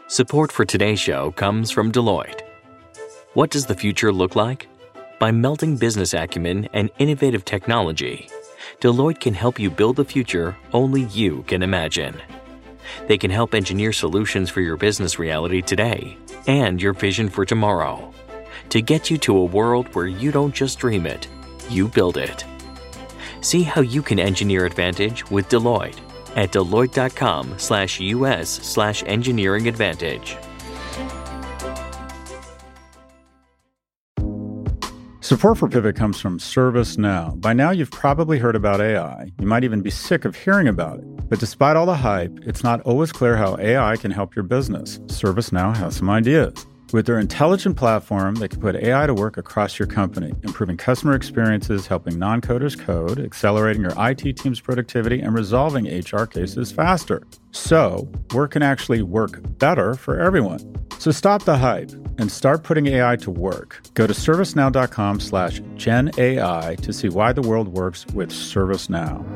Support for today's show comes from Deloitte. What does the future look like? By melding business acumen and innovative technology, Deloitte can help you build the future only you can imagine. They can help engineer solutions for your business reality today and your vision for tomorrow to get you to a world where you don't just dream it, you build it. See how you can engineer advantage with Deloitte at deloitte.com/US/engineering advantage. Support for Pivot comes from ServiceNow. By now, you've probably heard about AI. You might even be sick of hearing about it. But despite all the hype, it's not always clear how AI can help your business. ServiceNow has some ideas. With their intelligent platform, they can put AI to work across your company, improving customer experiences, helping non-coders code, accelerating your IT team's productivity, and resolving HR cases faster. So, work can actually work better for everyone. So stop the hype and start putting AI to work. Go to servicenow.com/GenAI to see why the world works with ServiceNow.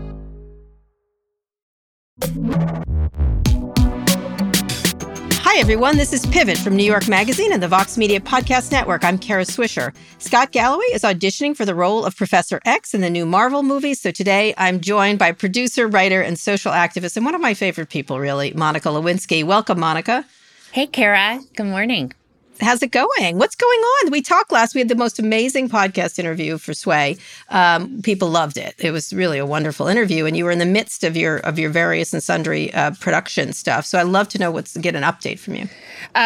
Hi, everyone. This is Pivot from New York Magazine and the Vox Media Podcast Network. I'm Kara Swisher. Scott Galloway is auditioning for the role of Professor X in the new Marvel movie. So today I'm joined by producer, writer, and social activist, and one of my favorite people, really, Monica Lewinsky. Welcome, Monica. Hey, Kara. Good morning. How's it going? What's going on? We talked last. We had the most amazing podcast interview for Sway. People loved it. It was really a wonderful interview, and you were in the midst of your various and sundry production stuff. So I'd love to know get an update from you.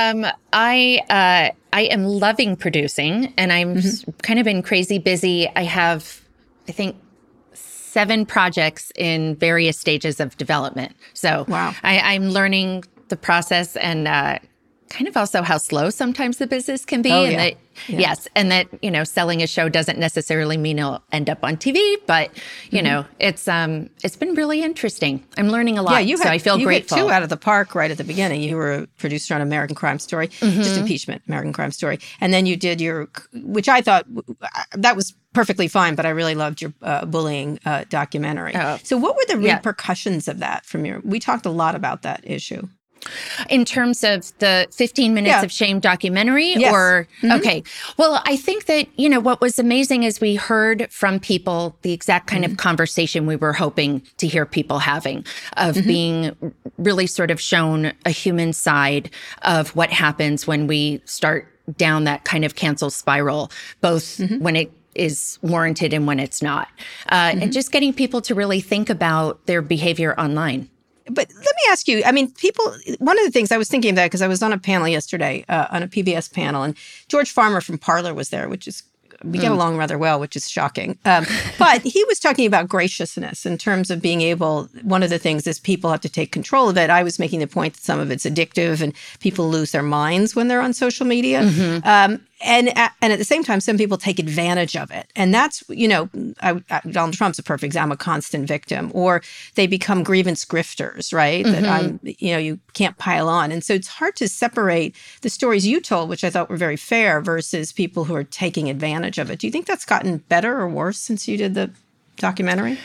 I am loving producing, and I'm kind of been crazy busy. I have, I think, 7 projects in various stages of development. So wow. I'm learning the process and kind of also how slow sometimes the business can be. Oh, and yeah. that, yes. And that, selling a show doesn't necessarily mean it'll end up on TV, but, it's been really interesting. I'm learning a lot. Yeah, so I feel grateful. You hit 2 out of the park right at the beginning. You were a producer on American Crime Story, just impeachment, American Crime Story. And then you did which I thought that was perfectly fine, but I really loved your bullying documentary. Oh, so what were the repercussions of that we talked a lot about that issue. In terms of the 15 Minutes of Shame documentary? Yes. Or, okay. Well, I think that, what was amazing is we heard from people the exact kind of conversation we were hoping to hear people having, of being really sort of shown a human side of what happens when we start down that kind of cancel spiral, both when it is warranted and when it's not. And just getting people to really think about their behavior online. But let me ask you, one of the things I was thinking of that because I was on a panel yesterday, on a PBS panel, and George Farmer from Parler was there, which is, we get along rather well, which is shocking. But he was talking about graciousness in terms of being able, one of the things is people have to take control of it. I was making the point that some of it's addictive and people lose their minds when they're on social media. And at the same time, some people take advantage of it. And that's, Donald Trump's a perfect example, I'm a constant victim. Or they become grievance grifters, right? That you can't pile on. And so it's hard to separate the stories you told, which I thought were very fair, versus people who are taking advantage of it. Do you think that's gotten better or worse since you did the documentary?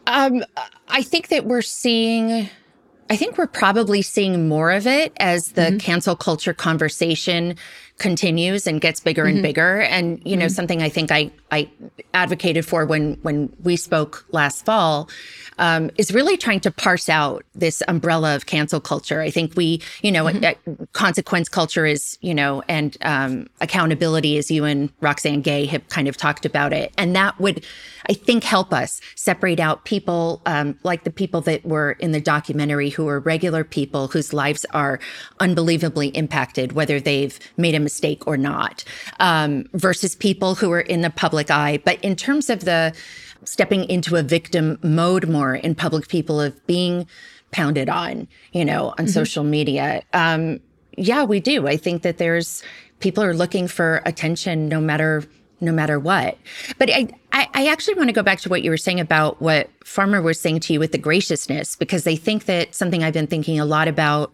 I think that we're probably seeing more of it as the cancel culture conversation continues and gets bigger and bigger. And, something I think I advocated for when we spoke last fall is really trying to parse out this umbrella of cancel culture. I think consequence culture is, and accountability, as you and Roxane Gay have kind of talked about it. And that would, I think, help us separate out people like the people that were in the documentary who are regular people whose lives are unbelievably impacted, whether they've made a mistake or not, versus people who are in the public eye. But in terms of the stepping into a victim mode more in public, people of being pounded on, on social media. Yeah, we do. I think that people are looking for attention no matter what. But I actually want to go back to what you were saying about what Farmer was saying to you with the graciousness, because I think that something I've been thinking a lot about,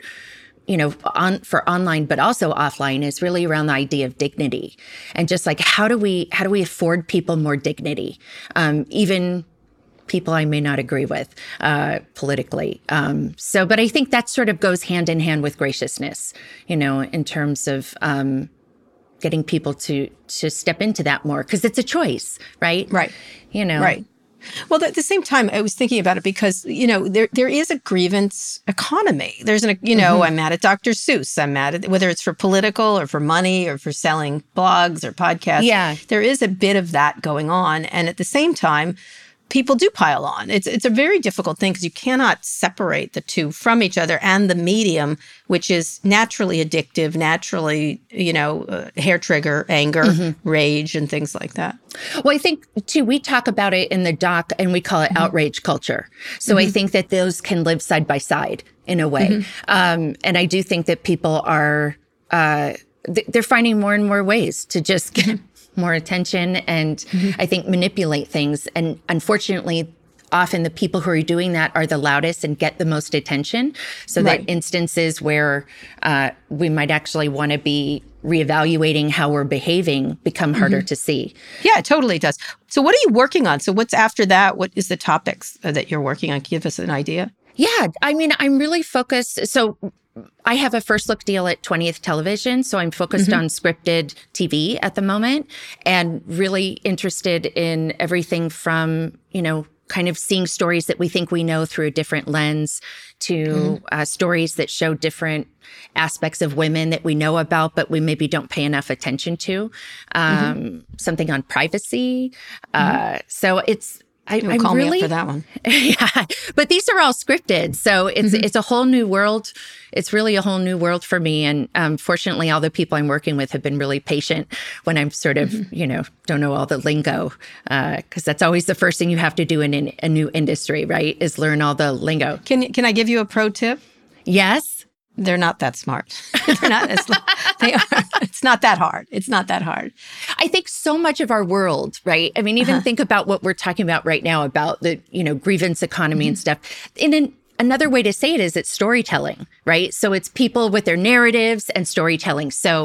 for online, but also offline, is really around the idea of dignity, and just like how do we afford people more dignity, even people I may not agree with politically. But I think that sort of goes hand in hand with graciousness, in terms of getting people to step into that more, because it's a choice, right? Right. Right. Well, at the same time, I was thinking about it because, there is a grievance economy. There's I'm mad at Dr. Seuss. I'm mad at, whether it's for political or for money or for selling blogs or podcasts. Yeah. There is a bit of that going on. And at the same time, people do pile on. It's a very difficult thing because you cannot separate the two from each other, and the medium, which is naturally addictive, naturally, hair trigger, anger, rage, and things like that. Well, I think, too, we talk about it in the doc and we call it outrage culture. So I think that those can live side by side in a way. And I do think that people are, they're finding more and more ways to just get more attention and I think manipulate things. And unfortunately, often the people who are doing that are the loudest and get the most attention. So that instances where we might actually want to be reevaluating how we're behaving become harder to see. Yeah, it totally does. So what are you working on? So what's after that? What is the topics that you're working on? Give us an idea. Yeah, I mean, I'm really focused. So I have a first look deal at 20th Television, so I'm focused on scripted TV at the moment and really interested in everything from, kind of seeing stories that we think we know through a different lens to stories that show different aspects of women that we know about, but we maybe don't pay enough attention to. Something on privacy. So I'm call really, me up for that one. Yeah, but these are all scripted, so it's a whole new world. It's really a whole new world for me, and fortunately, all the people I'm working with have been really patient when I'm sort of, don't know all the lingo, because that's always the first thing you have to do in a new industry, right? Is learn all the lingo. Can I give you a pro tip? Yes. They're not that smart. They're not as they are. It's not that hard. It's not that hard. I think so much of our world, right? I mean, even think about what we're talking about right now about the, grievance economy and stuff. Another way to say it is it's storytelling, right? So it's people with their narratives and storytelling. So,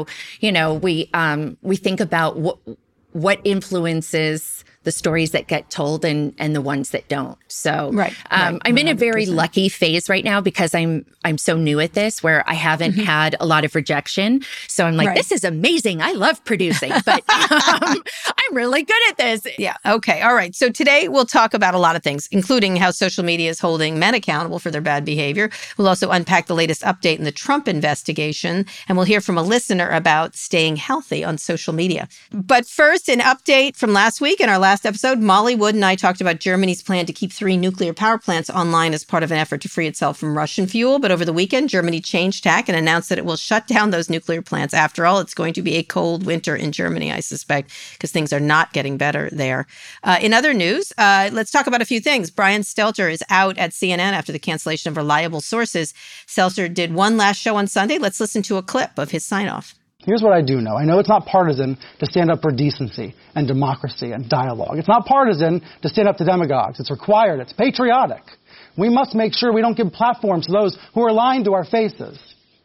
we think about what influences the stories that get told and the ones that don't. So I'm in a very lucky phase right now because I'm so new at this where I haven't had a lot of rejection. So I'm like, this is amazing. I love producing, but I'm really good at this. Yeah. Okay. All right. So today we'll talk about a lot of things, including how social media is holding men accountable for their bad behavior. We'll also unpack the latest update in the Trump investigation, and we'll hear from a listener about staying healthy on social media. But first, an update from last week. In our last episode, Molly Wood and I talked about Germany's plan to keep 3 nuclear power plants online as part of an effort to free itself from Russian fuel. But over the weekend, Germany changed tack and announced that it will shut down those nuclear plants. After all, it's going to be a cold winter in Germany, I suspect, because things are not getting better there. In other news, let's talk about a few things. Brian Stelter is out at CNN after the cancellation of reliable sources. Stelter did one last show on Sunday. Let's listen to a clip of his sign-off. Here's what I do know. I know it's not partisan to stand up for decency and democracy and dialogue. It's not partisan to stand up to demagogues. It's required. It's patriotic. We must make sure we don't give platforms to those who are lying to our faces.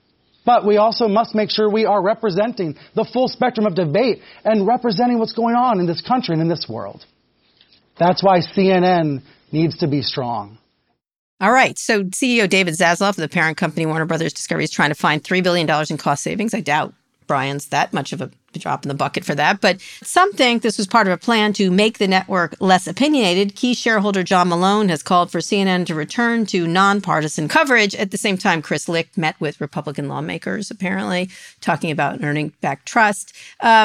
But we also must make sure we are representing the full spectrum of debate and representing what's going on in this country and in this world. That's why CNN needs to be strong. All right. So CEO David Zaslav of the parent company Warner Brothers Discovery is trying to find $3 billion in cost savings. I doubt Brian's that much of a drop in the bucket for that. But some think this was part of a plan to make the network less opinionated. Key shareholder John Malone has called for CNN to return to nonpartisan coverage. At the same time, Chris Licht met with Republican lawmakers, apparently, talking about earning back trust.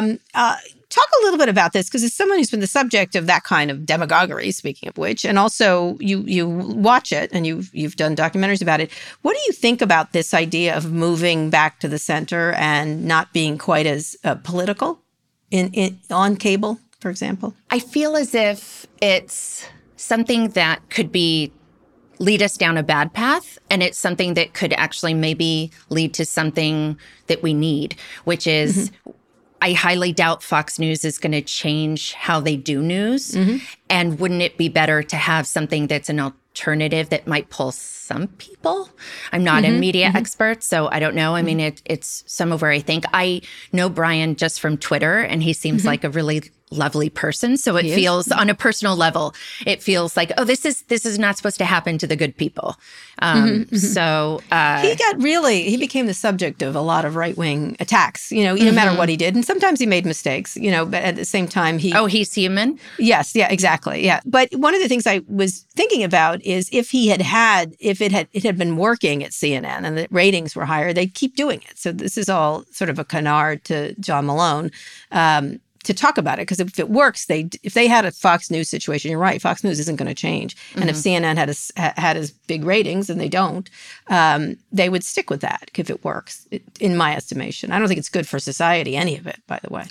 Talk a little bit about this, because as someone who's been the subject of that kind of demagoguery, speaking of which, and also you watch it and you've done documentaries about it. What do you think about this idea of moving back to the center and not being quite as political on cable, for example? I feel as if it's something that could lead us down a bad path, and it's something that could actually maybe lead to something that we need, which is I highly doubt Fox News is going to change how they do news. And wouldn't it be better to have something that's an alternative that might pull some people? I'm not a media expert, so I don't know. I mean, it's some of where I think. I know Brian just from Twitter, and he seems like a really lovely person. So it feels on a personal level, it feels like, oh, this is not supposed to happen to the good people. So he became the subject of a lot of right-wing attacks, no matter what he did. And sometimes he made mistakes, but at the same time, he's human. Yes. Yeah, exactly. Yeah. But one of the things I was thinking about is if it had been working at CNN and the ratings were higher, they'd keep doing it. So this is all sort of a canard to John Malone. To talk about it, because if it works, if they had a Fox News situation, you're right, Fox News isn't going to change. And if CNN had as big ratings, and they don't, they would stick with that if it works, in my estimation. I don't think it's good for society, any of it, by the way.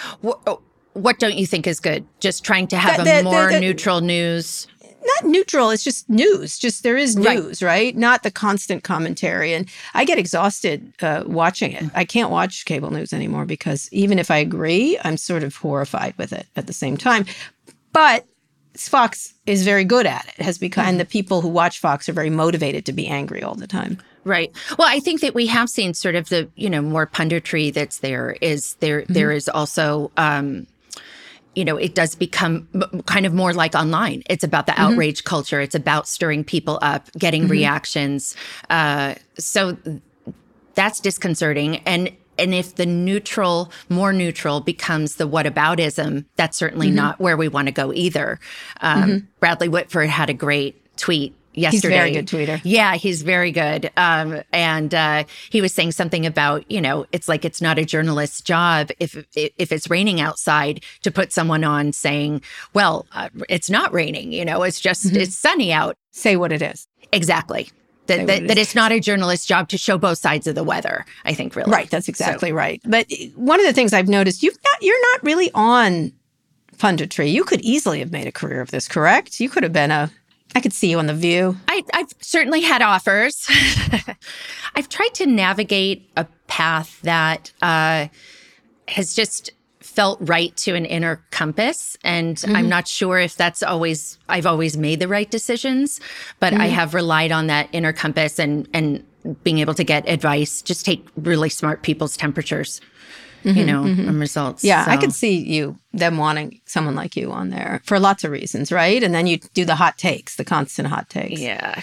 What don't you think is good? Just trying to have a more neutral news? Not neutral, it's just news. Just there is news, right? Not the constant commentary. And I get exhausted watching it. I can't watch cable news anymore because even if I agree, I'm sort of horrified with it at the same time. But Fox is very good at it, has become, and the people who watch Fox are very motivated to be angry all the time. Right. Well, I think that we have seen sort of the, more punditry that's there is also... it does become kind of more like online. It's about the outrage culture. It's about stirring people up, getting reactions. So that's disconcerting. And if the more neutral becomes the whataboutism, that's certainly not where we want to go either. Bradley Whitford had a great tweet yesterday. He's a very good tweeter. Yeah, he's very good. And he was saying something about, it's like it's not a journalist's job if it's raining outside to put someone on saying, well, it's not raining, it's just, it's sunny out. Say what it is. Exactly. That it's not a journalist's job to show both sides of the weather, I think, really. Right, that's exactly right. But one of the things I've noticed, you're not really on punditry. You could easily have made a career of this, correct? You could have been I could see you on The View. I've certainly had offers. I've tried to navigate a path that has just felt right to an inner compass. And I'm not sure if I've always made the right decisions, but I have relied on that inner compass and being able to get advice, just take really smart people's temperatures, and results. Yeah, so. I could see them wanting someone like you on there for lots of reasons, right? And then you do the hot takes, the constant hot takes. Yeah.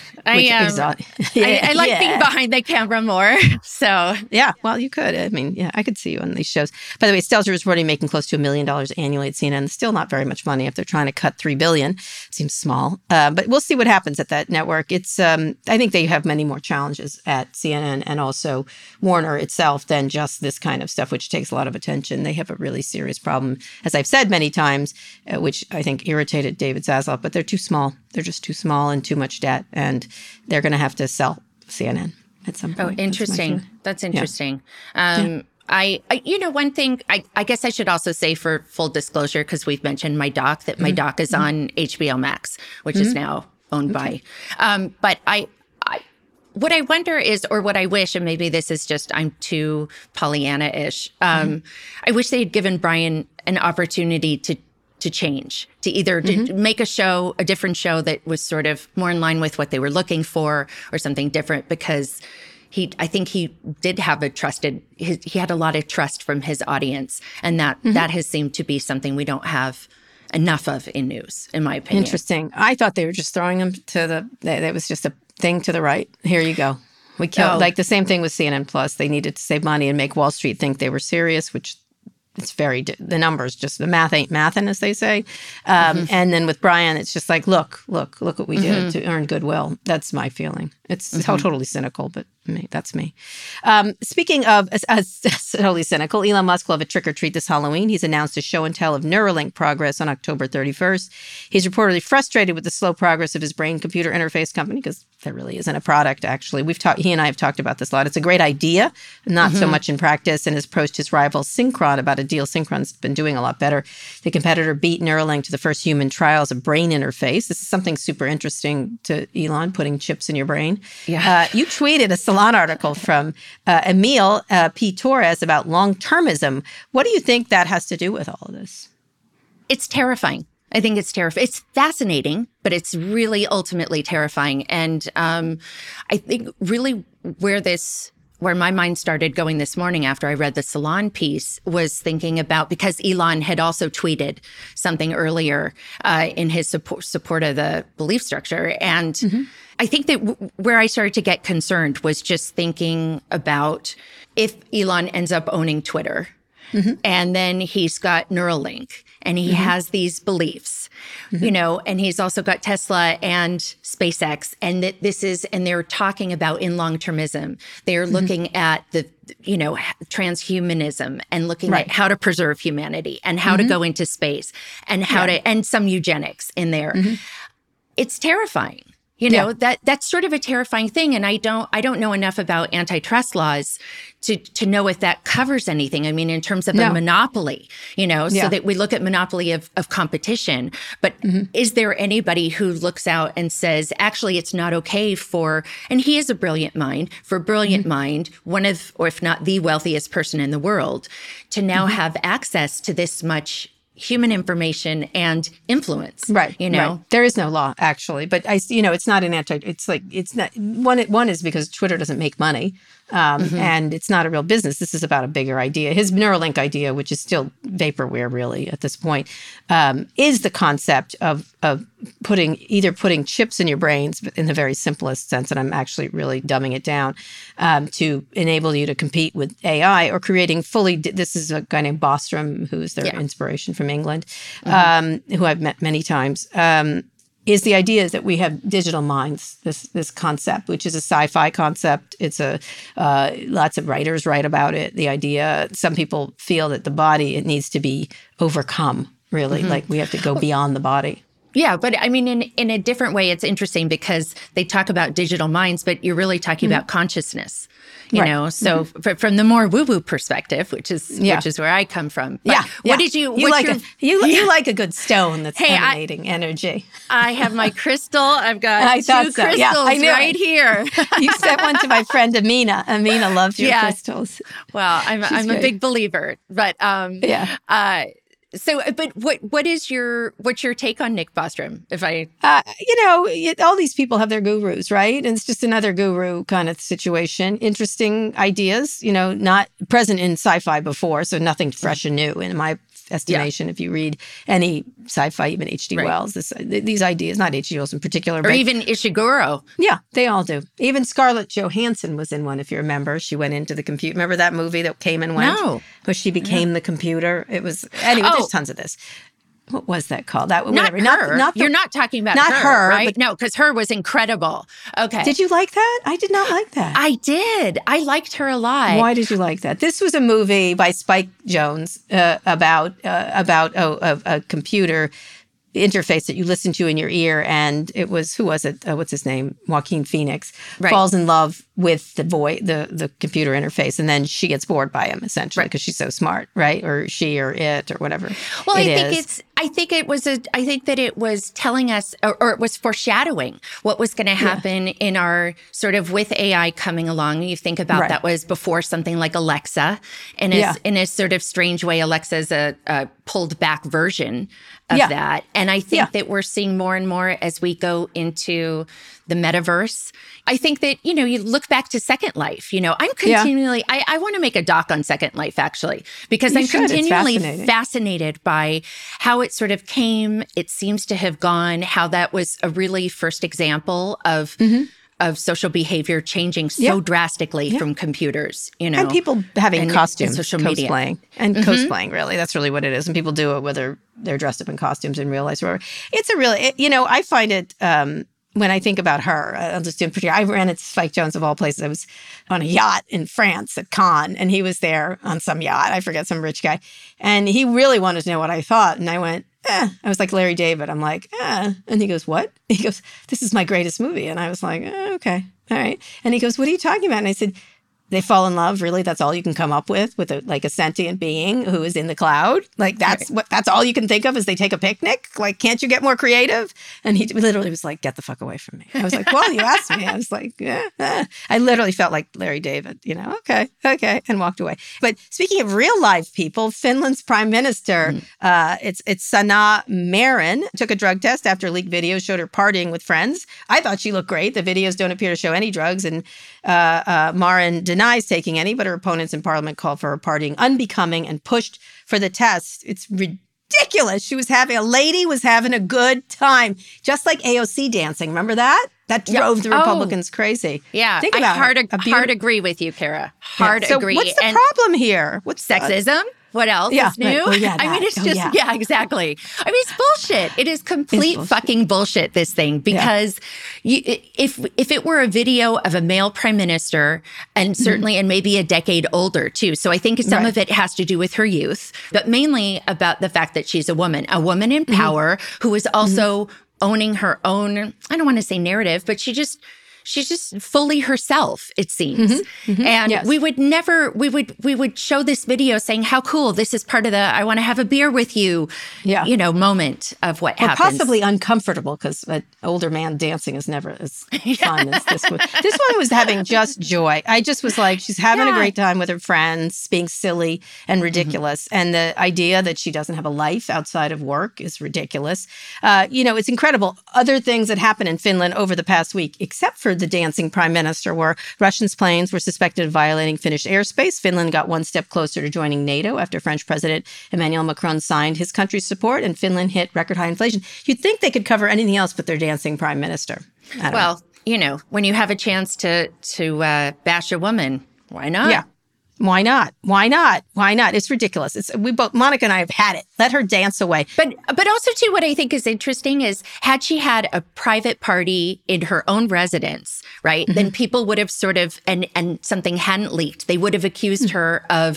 I like being behind the camera more, so. Yeah, well, you could. I mean, yeah, I could see you on these shows. By the way, Stelter is already making close to $1 million annually at CNN. Still not very much money if they're trying to cut $3 billion. Seems small. But we'll see what happens at that network. It's, I think they have many more challenges at CNN and also Warner itself than just this kind of stuff, which takes a lot of attention. They have a really serious problem, as I've said many times, which I think irritated David Zaslav, but they're too small. They're just too small and too much debt, and they're going to have to sell CNN at some point. Oh, interesting. That's interesting. Yeah. One thing, I guess I should also say for full disclosure, because we've mentioned my doc, that my doc is on HBO Max, which is now owned by, but what I wonder is, or what I wish, and maybe this is just, I'm too Pollyanna-ish, I wish they had given Brian an opportunity to change, to either to make a different show that was sort of more in line with what they were looking for or something different, because I think he did have he had a lot of trust from his audience, and that has seemed to be something we don't have enough of in news, in my opinion. Interesting. I thought they were just throwing him that was just a thing to the right. Here you go. We killed, like the same thing with CNN Plus. They needed to save money and make Wall Street think they were serious, which it's the numbers, just the math ain't mathin', as they say. And then with Brian, it's just like, look what we did to earn goodwill. That's my feeling. It's totally cynical, but that's me. Speaking of totally cynical, Elon Musk will have a trick or treat this Halloween. He's announced a show and tell of Neuralink progress on October 31st. He's reportedly frustrated with the slow progress of his brain-computer interface company, because there really isn't a product, actually. He and I have talked about this a lot. It's a great idea, not so much in practice, and has approached his rival Synchron about a deal. Synchron's been doing a lot better. The competitor beat Neuralink to the first human trials of brain interface. This is something super interesting to Elon, putting chips in your brain. Yeah. You tweeted a Salon article from Emil P. Torres about long-termism. What do you think that has to do with all of this? It's terrifying. I think it's terrifying. It's fascinating, but it's really ultimately terrifying. And I think really where this where my mind started going this morning after I read the Salon piece was thinking about, because Elon had also tweeted something earlier in his support of the belief structure. And I think that where I started to get concerned was just thinking about if Elon ends up owning Twitter, and then he's got Neuralink and he has these beliefs, you know, and he's also got Tesla and SpaceX, and that and they're talking about in long-termism. They're looking at the, you know, transhumanism and looking at how to preserve humanity and how to go into space and how to, and some eugenics in there. It's terrifying. You know, that's sort of a terrifying thing. And I don't know enough about antitrust laws to know if that covers anything. I mean, in terms of a monopoly, you know, so that we look at monopoly of competition. But is there anybody who looks out and says, actually, it's not okay for, and he is a brilliant mind, for a brilliant mind, one of, or if not the wealthiest person in the world, to now have access to this much human information and influence. Right. You know, right. There is no law actually, but it's not it's not one is because Twitter doesn't make money. And it's not a real business. This is about a bigger idea. His Neuralink idea, which is still vaporware really at this point, is the concept of putting chips in your brains in the very simplest sense, and I'm actually really dumbing it down, to enable you to compete with AI or creating fully, this is a guy named Bostrom, who's their inspiration from England, who I've met many times, is the idea is that we have digital minds, this concept, which is a sci-fi concept. It's lots of writers write about it. The idea, some people feel that the body, it needs to be overcome, really, like we have to go beyond the body. Yeah, but I mean, in a different way, it's interesting because they talk about digital minds, but you're really talking about consciousness, you know? So from the more woo-woo perspective, which is where I come from. But what did you like a good stone that's emanating energy. I have my crystal. I've got two crystals right here. You sent one to my friend Amina. Amina loves your crystals. Well, I'm a big believer, but So, but what's your take on Nick Bostrom? If I, all these people have their gurus, right? And it's just another guru kind of situation. Interesting ideas, not present in sci-fi before, so nothing fresh and new in my estimation. If you read any sci-fi, even H.G. Wells, these ideas, not H.G. Wells in particular, or even Ishiguro. Yeah, they all do. Even Scarlett Johansson was in one, if you remember. She went into the computer. Remember that movie that came and went? No. Where she became the computer. It was, anyway, there's tons of this. What was that called? That whatever. Not You're not talking about her, right? No, because her was incredible. Okay. Did you like that? I did not like that. I did. I liked her a lot. Why did you like that? This was a movie by Spike Jonze about a computer interface that you listen to in your ear, and it was, who was it? What's his name? Joaquin Phoenix falls in love with the computer interface, and then she gets bored by him essentially because she's so smart, right? Or she or it or whatever. Well, I think that it was telling us, or it was foreshadowing what was going to happen in our sort of with AI coming along. You think about that was before something like Alexa, and in a sort of strange way, Alexa's a pulled back version of that. And I think that we're seeing more and more as we go into the metaverse. I think that, you look back to Second Life, I'm continually, I want to make a doc on Second Life actually, because I'm continually fascinated by how it sort of came, it seems to have gone, how that was a really first example of social behavior changing so drastically from computers, And people having costumes, social media. Cosplaying. And cosplaying, really. That's really what it is. And people do it whether they're dressed up in costumes in real life or whatever. It's a really, I find it, when I think about her, I'll just do in particular, I ran into Spike Jonze of all places. I was on a yacht in France at Cannes, and he was there on some yacht. I forget, some rich guy. And he really wanted to know what I thought. And I went, I was like Larry David. I'm like, And he goes, what? He goes, this is my greatest movie. And I was like, okay, all right. And he goes, what are you talking about? And I said, they fall in love. Really? That's all you can come up with a sentient being who is in the cloud. Like that's all you can think of is they take a picnic. Like, can't you get more creative? And he literally was like, get the fuck away from me. I was like, well, you asked me. I was like, I literally felt like Larry David, okay, and walked away. But speaking of real life people, Finland's prime minister, it's Sanna Marin, took a drug test after leaked videos showed her partying with friends. I thought she looked great. The videos don't appear to show any drugs. And Marin denies taking any, but her opponents in Parliament called for her partying unbecoming and pushed for the test. It's ridiculous. A lady was having a good time, just like AOC dancing. Remember that? That drove the Republicans crazy. Yeah. Think about hard agree with you, Kara. Hard agree. What's the problem here? What's sexism? What else is new? Right. Oh, yeah, I mean, it's just, exactly. I mean, it's bullshit. It is complete fucking bullshit, this thing, because if it were a video of a male prime minister, and certainly, and maybe a decade older too. So I think some of it has to do with her youth, but mainly about the fact that she's a woman in power who is also owning her own, I don't want to say narrative, but she's just fully herself, it seems. And we would show this video saying how cool, this is part of the I want to have a beer with you, moment of what happens. Possibly uncomfortable, because an older man dancing is never as fun as this one. This one was having just joy. I just was like, she's having a great time with her friends, being silly and ridiculous. And the idea that she doesn't have a life outside of work is ridiculous. It's incredible. Other things that happened in Finland over the past week, except for the dancing prime minister, where Russian planes were suspected of violating Finnish airspace. Finland got one step closer to joining NATO after French President Emmanuel Macron signed his country's support, and Finland hit record high inflation. You'd think they could cover anything else but their dancing prime minister. Well, when you have a chance to bash a woman, why not? Yeah. Why not? Why not? Why not? It's ridiculous. Monica and I have had it. Let her dance away. But also, too, what I think is interesting is, had she had a private party in her own residence, right, then people would have sort of, and something hadn't leaked, they would have accused her of,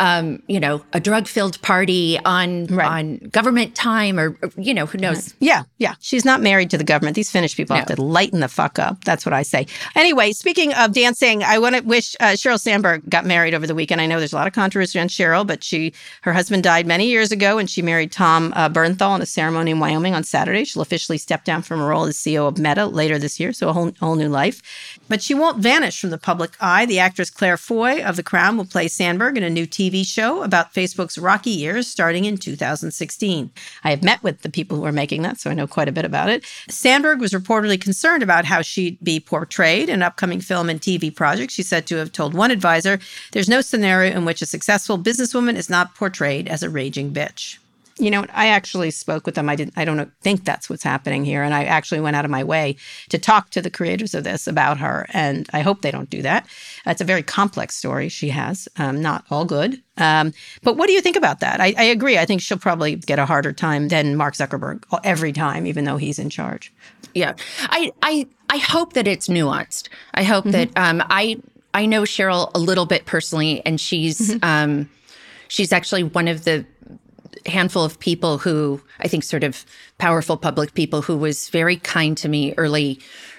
a drug-filled party on government time, or, who knows? Yeah. She's not married to the government. These Finnish people have to lighten the fuck up. That's what I say. Anyway, speaking of dancing, I want to wish Sheryl Sandberg got married over the weekend. I know there's a lot of controversy on Sheryl, but her husband died many years ago, and she married Tom Bernthal in a ceremony in Wyoming on Saturday. She'll officially step down from her role as CEO of Meta later this year, so a whole new life. But she won't vanish from the public eye. The actress Claire Foy of The Crown will play Sandberg in a new TV show about Facebook's rocky years starting in 2016. I have met with the people who are making that, so I know quite a bit about it. Sandberg was reportedly concerned about how she'd be portrayed in an upcoming film and TV project. She's said to have told one advisor, "There's no scenario in which a successful businesswoman is not portrayed as a raging bitch." I actually spoke with them. I don't think that's what's happening here. And I actually went out of my way to talk to the creators of this about her. And I hope they don't do that. It's a very complex story she has, not all good. But what do you think about that? I agree. I think she'll probably get a harder time than Mark Zuckerberg every time, even though he's in charge. Yeah. I hope that it's nuanced. I hope that I know Sheryl a little bit personally, and she's actually one of the handful of people who, I think, sort of powerful public people, who was very kind to me early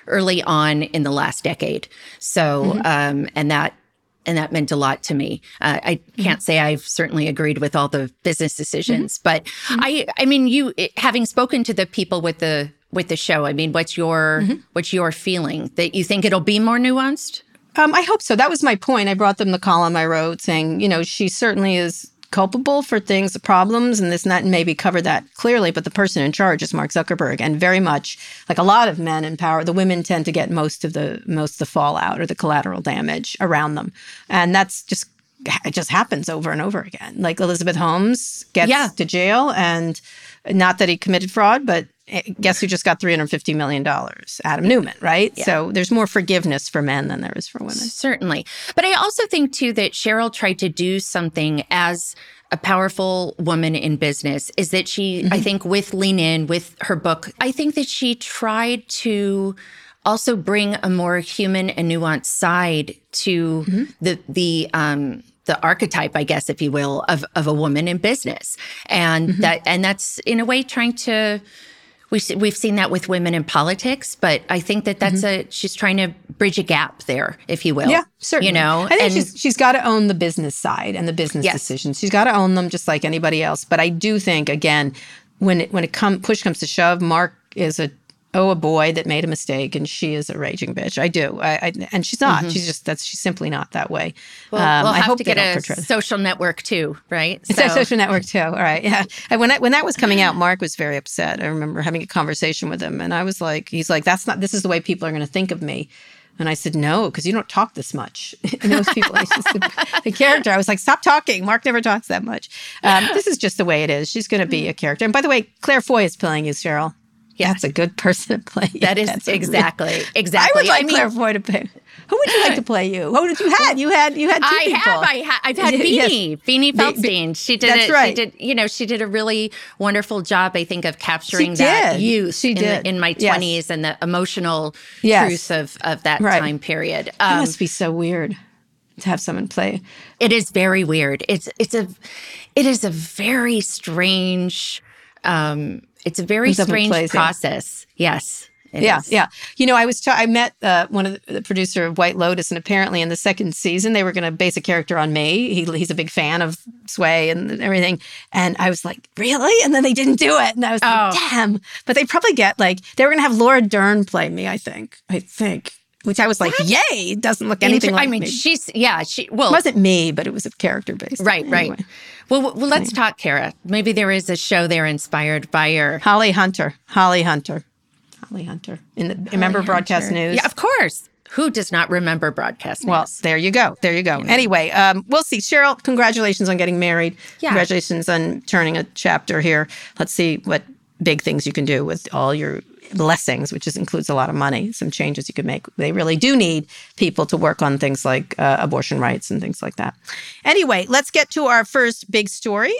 on in the last decade. So, and that meant a lot to me. I can't say I've certainly agreed with all the business decisions, but I mean, you having spoken to the people with the show, I mean, what's your feeling? That you think it'll be more nuanced? I hope so. That was my point. I brought them the column I wrote saying, she certainly is culpable for things, problems, and this, and that, and maybe cover that clearly. But the person in charge is Mark Zuckerberg, and very much like a lot of men in power, the women tend to get most of the fallout or the collateral damage around them, and it just happens over and over again. Like Elizabeth Holmes gets to jail, and not that he committed fraud, but guess who just got $350 million? Adam Newman, right? Yeah. So there's more forgiveness for men than there is for women. Certainly. But I also think, too, that Sheryl tried to do something as a powerful woman in business, is that she, I think, with Lean In, with her book, I think that she tried to also bring a more human and nuanced side to the archetype, I guess, if you will, of a woman in business. And that's in a way trying to, we've seen that with women in politics, but I think that she's trying to bridge a gap there, if you will. Yeah, certainly. I think she's got to own the business side and the business decisions. She's got to own them just like anybody else. But I do think, again, when push comes to shove, Mark is a boy that made a mistake, and she is a raging bitch. I do. And she's not. She's simply not that way. Well, we'll have to get a Social Network too, right? It's a Social Network too. All right. Yeah. And when that was coming out, Mark was very upset. I remember having a conversation with him, and I was like, he's like, this is the way people are going to think of me. And I said, no, because you don't talk this much. And those people, it's just the character. I was like, stop talking. Mark never talks that much. This is just the way it is. She's going to be a character. And by the way, Claire Foy is playing you, Cheryl. Yeah. That's a good person to play. That is exactly. I would like Claire Foy to play. Who would you like to play you? Who did you had? You had two people. I've had Beanie Feldstein. She did. That's right. She did a really wonderful job, I think, of capturing that youth in my 20s and the emotional truth of that time period. It must be so weird to have someone play. It is very weird. It is a very strange. It's a very strange process. Yes. Yeah. I met one of the producer of White Lotus, and apparently in the second season they were going to base a character on me. He's a big fan of Sway and everything, and I was like, really? And then they didn't do it, and I was like, damn. But they probably they were going to have Laura Dern play me. I think. Which I was like, yay! It doesn't look anything like me. It wasn't me, but it was a character based. Right. Well, let's talk, Kara. Maybe there is a show there inspired by your Holly Hunter. Remember Broadcast News? Yeah, of course. Who does not remember Broadcast News? Well, there you go. Anyway, we'll see. Cheryl, congratulations on getting married. Yeah. Congratulations on turning a chapter here. Let's see what big things you can do with all your blessings, which includes a lot of money, some changes you could make. They really do need people to work on things like abortion rights and things like that. Anyway, let's get to our first big story.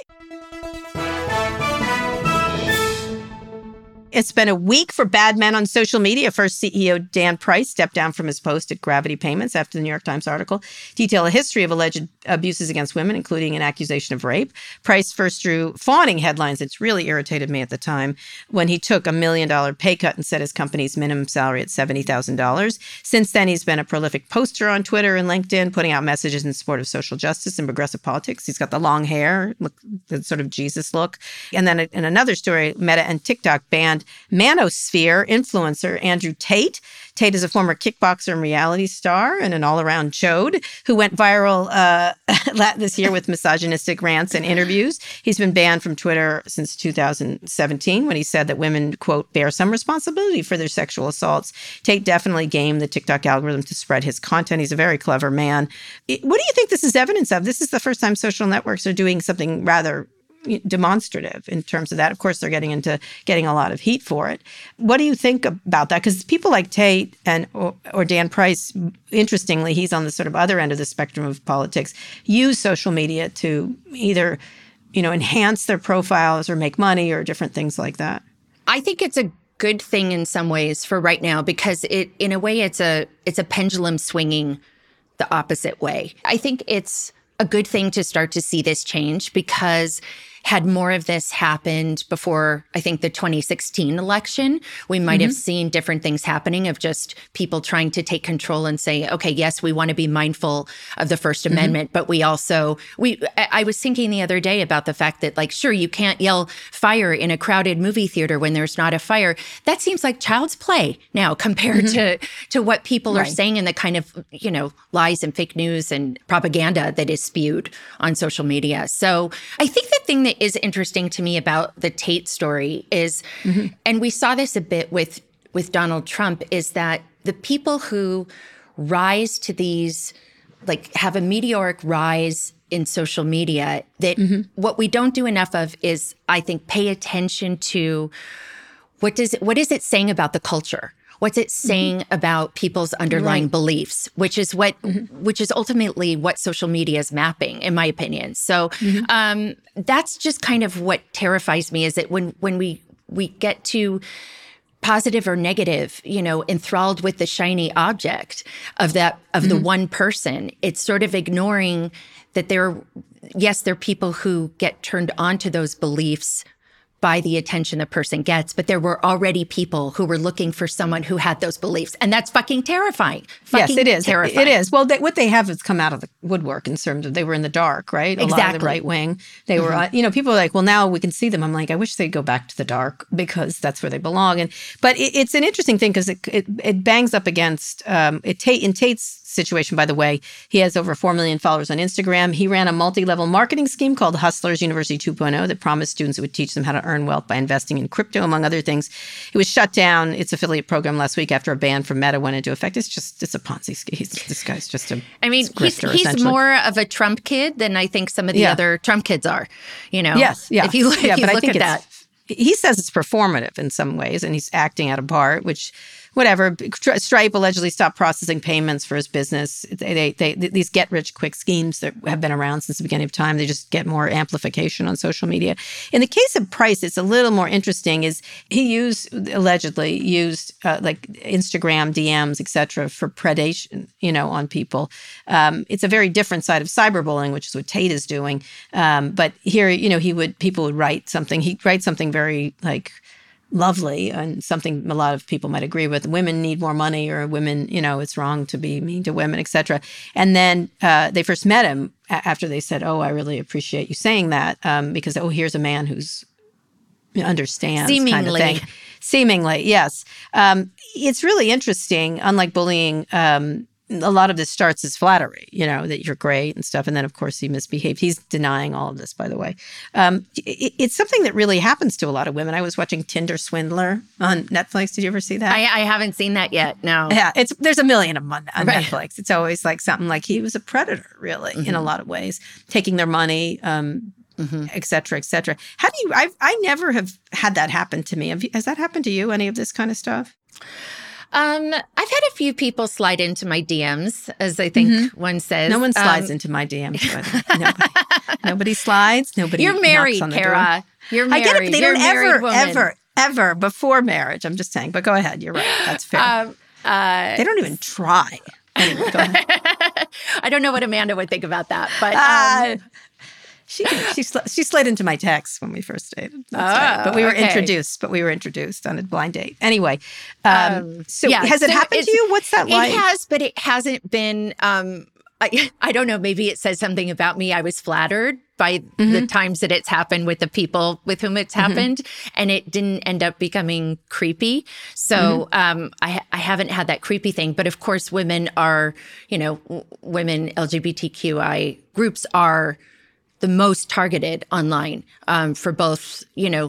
It's been a week for bad men on social media. First, CEO Dan Price stepped down from his post at Gravity Payments after the New York Times article detailed a history of alleged abuses against women, including an accusation of rape. Price first drew fawning headlines. It's really irritated me at the time when he took $1 million pay cut and set his company's minimum salary at $70,000. Since then, he's been a prolific poster on Twitter and LinkedIn, putting out messages in support of social justice and progressive politics. He's got the long hair, the sort of Jesus look. And then in another story, Meta and TikTok banned Manosphere influencer Andrew Tate. Tate is a former kickboxer and reality star and an all-around chode who went viral this year with misogynistic rants and interviews. He's been banned from Twitter since 2017 when he said that women, quote, bear some responsibility for their sexual assaults. Tate definitely gamed the TikTok algorithm to spread his content. He's a very clever man. What do you think this is evidence of? This is the first time social networks are doing something rather demonstrative in terms of that. Of course, they're getting a lot of heat for it. What do you think about that? Because people like Tate or Dan Price, interestingly, he's on the sort of other end of the spectrum of politics, use social media to either, enhance their profiles or make money or different things like that. I think it's a good thing in some ways for right now because in a way, it's a pendulum swinging the opposite way. I think it's a good thing to start to see this change because had more of this happened before, I think, the 2016 election, we might have seen different things happening of just people trying to take control and say, okay, yes, we want to be mindful of the First Amendment, but I was thinking the other day about the fact that, like, sure, you can't yell fire in a crowded movie theater when there's not a fire. That seems like child's play now compared to what people are saying and the kind of, lies and fake news and propaganda that is spewed on social media. So I think the thing that is interesting to me about the Tate story is, and we saw this a bit with Donald Trump, is that the people who rise to these, like, have a meteoric rise in social media, that what we don't do enough of is, I think, pay attention to what is it saying about the culture? What's it saying about people's underlying beliefs, which is ultimately what social media is mapping, in my opinion. So that's just kind of what terrifies me, is that when we get to positive or negative, enthralled with the shiny object of the one person, it's sort of ignoring that there are people who get turned on to those beliefs by the attention the person gets, but there were already people who were looking for someone who had those beliefs, and that's fucking terrifying. Yes, it is. Terrifying. It is. Well, what they have is come out of the woodwork in terms of they were in the dark, right? Exactly. A lot of the right wing. They were, people are like, well, now we can see them. I'm like, I wish they'd go back to the dark because that's where they belong. But it's an interesting thing because it bangs up against in Tate's situation, by the way, he has over 4 million followers on Instagram. He ran a multi-level marketing scheme called Hustlers University 2.0 that promised students it would teach them how to earn wealth by investing in crypto, among other things. It was shut down, its affiliate program, last week after a ban from Meta went into effect. It's a Ponzi scheme. This guy's just a grifter, he's more of a Trump kid than I think some of the other Trump kids are, Yes, yeah. If you look at that. He says it's performative in some ways, and he's acting out a part, which, whatever. Stripe allegedly stopped processing payments for his business. These get-rich-quick schemes that have been around since the beginning of time, they just get more amplification on social media. In the case of Price, it's a little more interesting. Is he allegedly used like Instagram DMs, et cetera, for predation, on people. It's a very different side of cyberbullying, which is what Tate is doing. But here, people would write something. He'd write something very lovely and something a lot of people might agree with. Women need more money, or women, it's wrong to be mean to women, et cetera. And then they first met him after they said, "Oh, I really appreciate you saying that," because, here's a man who's understands kind of thing. Seemingly, yes. It's really interesting. Unlike bullying, a lot of this starts as flattery, that you're great and stuff. And then, of course, he misbehaved. He's denying all of this, by the way. It's something that really happens to a lot of women. I was watching Tinder Swindler on Netflix. Did you ever see that? I haven't seen that yet, no. Yeah, there's a million of them on Netflix. It's always like something like he was a predator, really, in a lot of ways, taking their money, et cetera, et cetera. How do you, I never have had that happen to me. Has that happened to you, any of this kind of stuff? I've had a few people slide into my DMs, as I think one says. No one slides into my DMs. Nobody slides. Nobody. You're married, knocks on the Kara. door. You're married. I get it, but they You're don't ever before marriage. I'm just saying. But go ahead. You're right. That's fair. They don't even try. Anyway, go ahead. I don't know what Amanda would think about that, but She slid into my text when we first dated. That's right. But we were introduced on a blind date. Anyway, has it happened to you? What's that like? It has, but it hasn't been. I don't know. Maybe it says something about me. I was flattered by the times that it's happened with the people with whom it's happened, and it didn't end up becoming creepy. So I haven't had that creepy thing. But of course, women are, women LGBTQI groups are the most targeted online for both,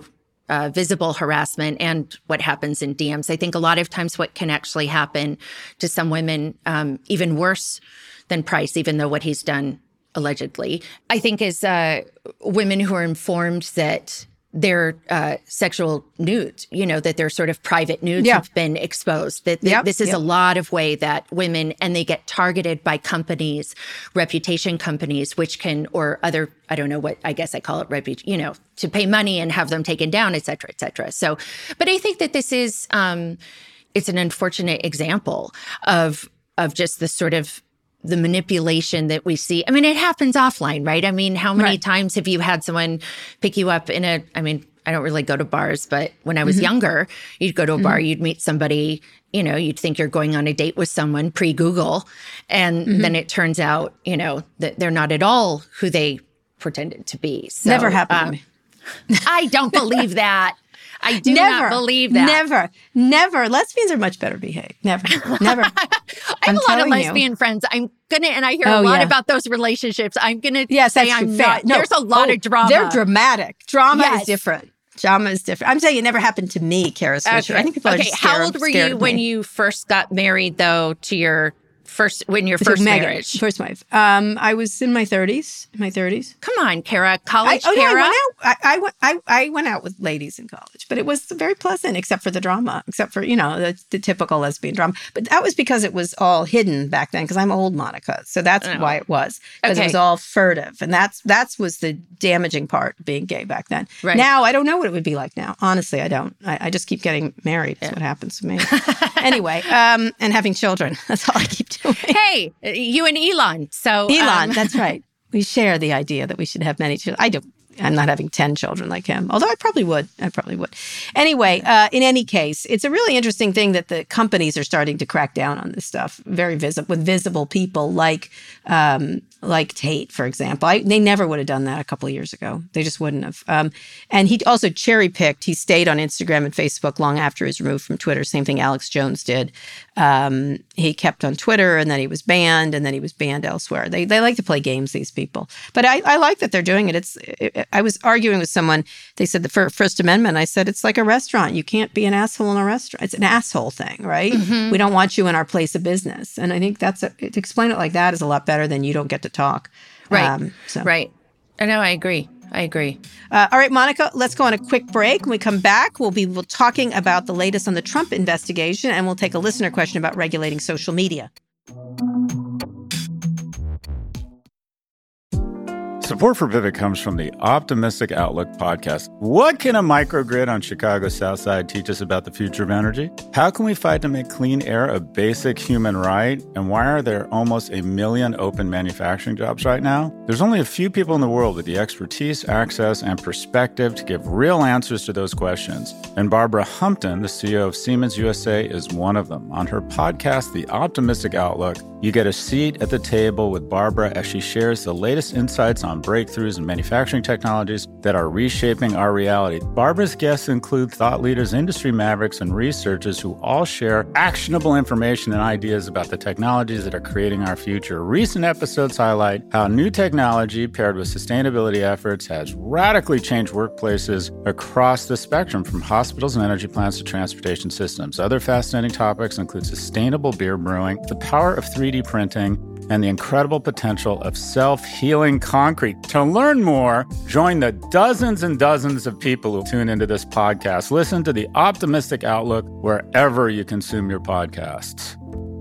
visible harassment and what happens in DMs. I think a lot of times what can actually happen to some women, even worse than Price, even though what he's done allegedly, I think is women who are informed that their sexual nudes, that their sort of private nudes have been exposed. That this is a lot of way that women, and they get targeted by companies, reputation companies, which can, or other, I don't know what, I guess I call it, to pay money and have them taken down, et cetera, et cetera. So, but I think that this is, it's an unfortunate example of just the sort of the manipulation that we see. I mean, it happens offline, right? I mean, how many times have you had someone pick you up I don't really go to bars, but when I was younger, you'd go to a bar, you'd meet somebody, you'd think you're going on a date with someone pre-Google. And then it turns out, that they're not at all who they pretended to be. So, never happened to me. I don't believe that. I do not believe that. Never. Lesbians are much better behaved. Never. I have a lot of lesbian friends. And I hear a lot about those relationships. I'm going to say I'm not. No. There's a lot of drama. They're dramatic. Drama is different. Drama is different. I'm saying it never happened to me, Kara Swisher. Okay. I think people are just scared. How old were you when you first got married, though, to your first marriage? First wife. I was in my 30s. Come on, Kara. College Kara? I went out with ladies in college, but it was very pleasant, except for the drama, except for, the typical lesbian drama. But that was because it was all hidden back then, because I'm old, Monica. So that's why it was. Because it was all furtive. And that was the damaging part of being gay back then. Right. Now, I don't know what it would be like now. Honestly, I don't. I just keep getting married. That's what happens to me. Anyway, and having children. That's all I keep doing. Hey, you and Elon. So Elon, that's right. We share the idea that we should have many children. I'm not having 10 children like him, although I probably would. Anyway, in any case, it's a really interesting thing that the companies are starting to crack down on this stuff, very visible, with visible people like like Tate, for example. They never would have done that a couple of years ago. They just wouldn't have. And he also cherry-picked. He stayed on Instagram and Facebook long after he was removed from Twitter. Same thing Alex Jones did. He kept on Twitter, and then he was banned, and then he was banned elsewhere. They like to play games, these people. But I like that they're doing it. I was arguing with someone. They said the First Amendment. I said, it's like a restaurant. You can't be an asshole in a restaurant. It's an asshole thing, right? Mm-hmm. We don't want you in our place of business. And I think to explain it like that is a lot better than you don't get to talk. Right. Right. I know. I agree. All right, Monica, let's go on a quick break. When we come back, we'll be talking about the latest on the Trump investigation, and we'll take a listener question about regulating social media. Support for Pivot comes from the Optimistic Outlook podcast. What can a microgrid on Chicago's South Side teach us about the future of energy? How can we fight to make clean air a basic human right? And why are there almost 1 million open manufacturing jobs right now? There's only a few people in the world with the expertise, access, and perspective to give real answers to those questions. And Barbara Humpton, the CEO of Siemens USA, is one of them. On her podcast, The Optimistic Outlook, you get a seat at the table with Barbara as she shares the latest insights on breakthroughs in manufacturing technologies that are reshaping our reality. Barbara's guests include thought leaders, industry mavericks, and researchers who all share actionable information and ideas about the technologies that are creating our future. Recent episodes highlight how new technology paired with sustainability efforts has radically changed workplaces across the spectrum, from hospitals and energy plants to transportation systems. Other fascinating topics include sustainable beer brewing, the power of 3D printing, and the incredible potential of self-healing concrete. To learn more, join the dozens and dozens of people who tune into this podcast. Listen to The Optimistic Outlook wherever you consume your podcasts.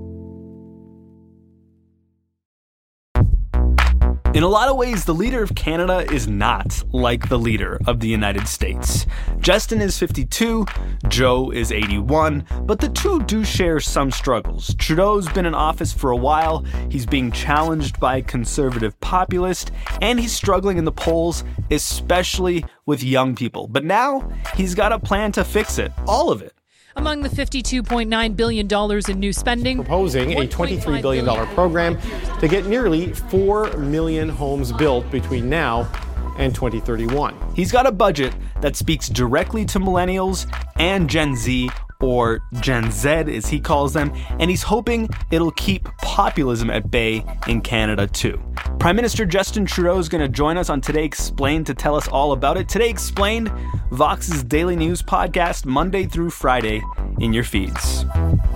In a lot of ways, the leader of Canada is not like the leader of the United States. Justin is 52, Joe is 81, but the two do share some struggles. Trudeau's been in office for a while, he's being challenged by a conservative populist, and he's struggling in the polls, especially with young people. But now, he's got a plan to fix it, all of it. Among the $52.9 billion in new spending, proposing a $23 billion program to get nearly 4 million homes built between now and 2031. He's got a budget that speaks directly to millennials and Gen Z, or Gen Z as he calls them, and he's hoping it'll keep populism at bay in Canada too. Prime Minister Justin Trudeau is going to join us on Today Explained to tell us all about it. Today Explained, Vox's daily news podcast, Monday through Friday in your feeds.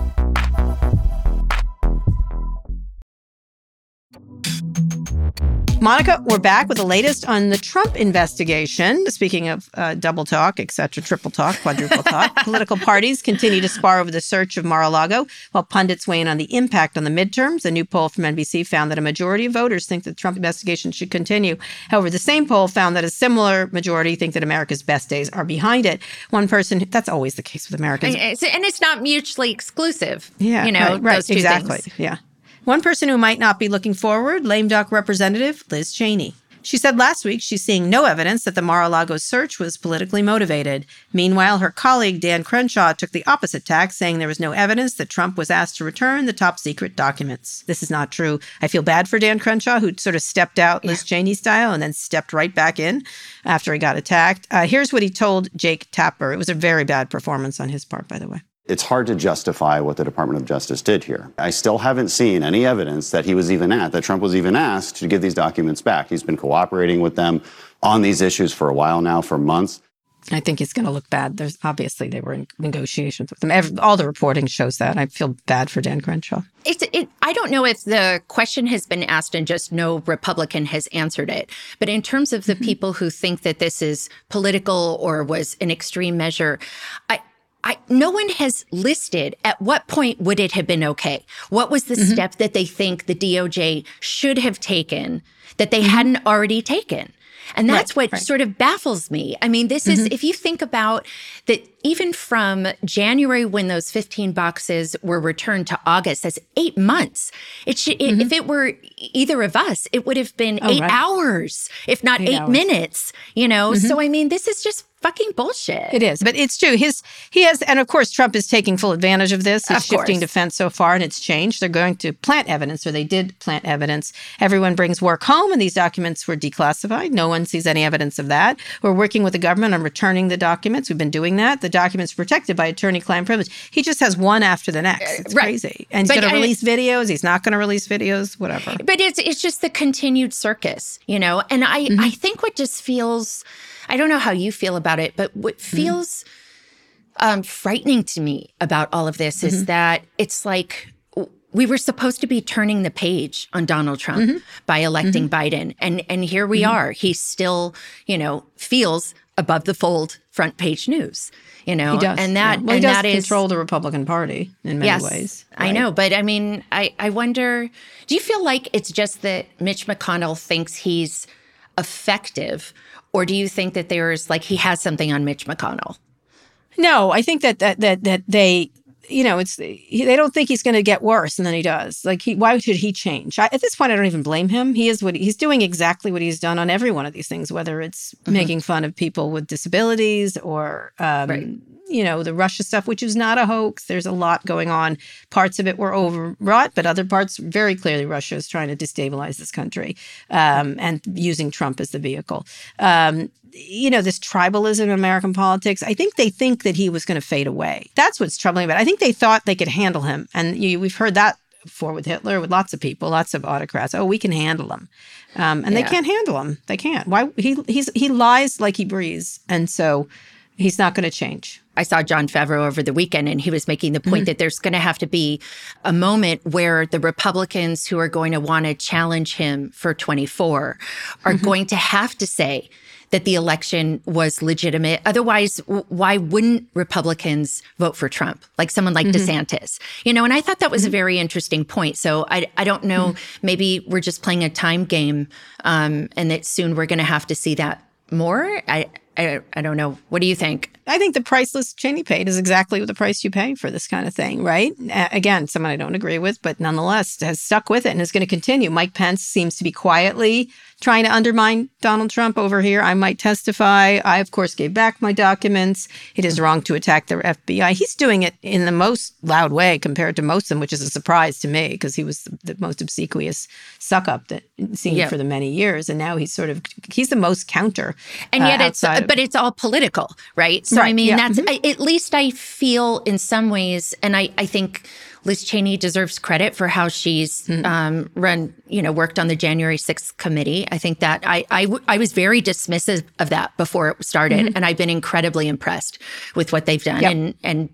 Monica, we're back with the latest on the Trump investigation. Speaking of double talk, etc., triple talk, quadruple talk, political parties continue to spar over the search of Mar-a-Lago, while pundits weigh in on the impact on the midterms. A new poll from NBC found that a majority of voters think that the Trump investigation should continue. However, the same poll found that a similar majority think that America's best days are behind it. One person, that's always the case with Americans. And it's not mutually exclusive. Yeah, you know, right, those two exactly. things. Yeah. One person who might not be looking forward, lame duck Representative Liz Cheney. She said last week she's seeing no evidence that the Mar-a-Lago search was politically motivated. Meanwhile, her colleague Dan Crenshaw took the opposite tack, saying there was no evidence that Trump was asked to return the top secret documents. This is not true. I feel bad for Dan Crenshaw, who sort of stepped out Liz Cheney style and then stepped right back in after he got attacked. Here's what he told Jake Tapper. It was a very bad performance on his part, by the way. It's hard to justify what the Department of Justice did here. I still haven't seen any evidence that that Trump was even asked to give these documents back. He's been cooperating with them on these issues for a while now, for months. I think it's going to look bad. There's obviously they were in negotiations with them. All the reporting shows that. I feel bad for Dan Crenshaw. I don't know if the question has been asked and just no Republican has answered it. But in terms of the people who think that this is political or was an extreme measure, no one has listed at what point would it have been okay? What was the step that they think the DOJ should have taken that they hadn't already taken? And that's what sort of baffles me. I mean, this is, if you think about that, even from January when those 15 boxes were returned to August, that's 8 months. If it were either of us, it would have been 8 hours, if not 8 minutes, you know? So, I mean, this is just fucking bullshit. It is, but it's true. He has, and of course, Trump is taking full advantage of this. He's shifting defense so far, and it's changed. They're going to plant evidence, or they did plant evidence. Everyone brings work home, and these documents were declassified. No one sees any evidence of that. We're working with the government on returning the documents. We've been doing that. The documents are protected by attorney-client privilege. He just has one after the next. It's crazy. And he's going to release videos. He's not going to release videos, whatever. But it's just the continued circus, you know? And I think what just feels... I don't know how you feel about it, but what feels frightening to me about all of this is that it's like we were supposed to be turning the page on Donald Trump by electing Biden. And here we are. He still, you know, feels above the fold front page news, you know. He does. And that, he does control the Republican Party in many ways. Right? I know. But I mean, I wonder, do you feel like it's just that Mitch McConnell thinks he's effective, or do you think that there's like he has something on Mitch McConnell? No, I think that they, you know, they don't think he's going to get worse, and then he does. Like, why should he change? At this point, I don't even blame him. He's doing exactly what he's done on every one of these things, whether it's making fun of people with disabilities or you know, the Russia stuff, which is not a hoax. There's a lot going on. Parts of it were overwrought, but other parts, very clearly, Russia is trying to destabilize this country and using Trump as the vehicle. You know, this tribalism in American politics, I think they think that he was going to fade away. That's what's troubling about it. I think they thought they could handle him. And we've heard that before with Hitler, with lots of people, lots of autocrats. Oh, we can handle him. And they can't handle him. They can't. Why? He lies like he breathes. And so he's not going to change. I saw Jon Favreau over the weekend, and he was making the point that there's going to have to be a moment where the Republicans who are going to want to challenge him for 24 are going to have to say that the election was legitimate. Otherwise, why wouldn't Republicans vote for Trump? Like someone like DeSantis, you know, and I thought that was a very interesting point. So I don't know, maybe we're just playing a time game and that soon we're going to have to see that more. I don't know. What do you think? I think the price Liz Cheney paid is exactly the price you pay for this kind of thing, right? Again, someone I don't agree with, but nonetheless has stuck with it and is going to continue. Mike Pence seems to be quietly trying to undermine Donald Trump over here. I might testify. I, of course, gave back my documents. It is wrong to attack the FBI. He's doing it in the most loud way compared to most of them, which is a surprise to me because he was the most obsequious suck-up that seen for the many years. And now he's the most counter. And yet it's all political, right? So, I mean, that's at least I feel in some ways, and I think Liz Cheney deserves credit for how she's worked on the January 6th committee. I think that I was very dismissive of that before it started, and I've been incredibly impressed with what they've done.